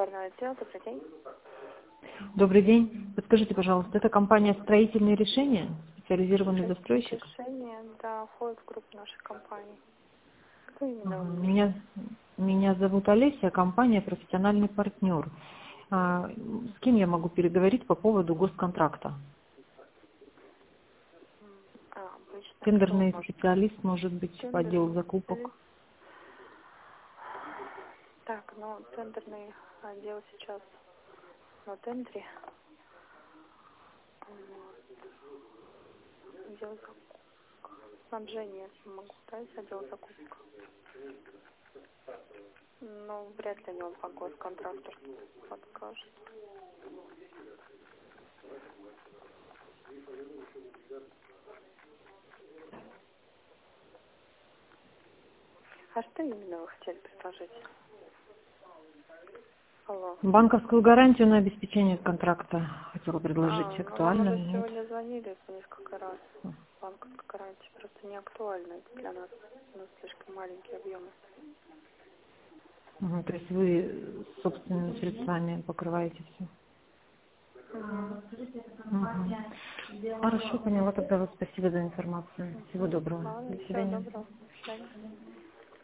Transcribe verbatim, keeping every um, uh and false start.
Фискальный отдел, добрый день. Добрый день. Подскажите, пожалуйста, это компания «Строительные решения», специализированный застройщик? Решение, да, входит в группу нашей компании. Кто именно Ага. вам нужен? Меня, меня зовут Олеся, компания «Профессиональный партнер». А, с кем я могу переговорить по поводу госконтракта? А, обычно кто Тендерный может? специалист, может быть, по отделу Тендерный закупок. специалист. Так, ну, тендерный отдел сейчас на тендере. Вот. Отдел закупок. Снабжение могу дать, отдел закупок. Но вряд ли они вам по госконтракту подскажут. А что именно вы хотели предложить? Алло. Банковскую гарантию на обеспечение контракта хотела предложить. А, ну вам Актуально уже или нет? сегодня звонили по несколько раз. Банковская гарантия просто не актуальна это для нас. У нас слишком маленькие объемы. Мгм, то есть вы собственными средствами покрываете все? Угу. Мгм. Хорошо, поняла. Тогда вот спасибо за информацию. Всего доброго. Ладно, До всего свидания. доброго. До свидания.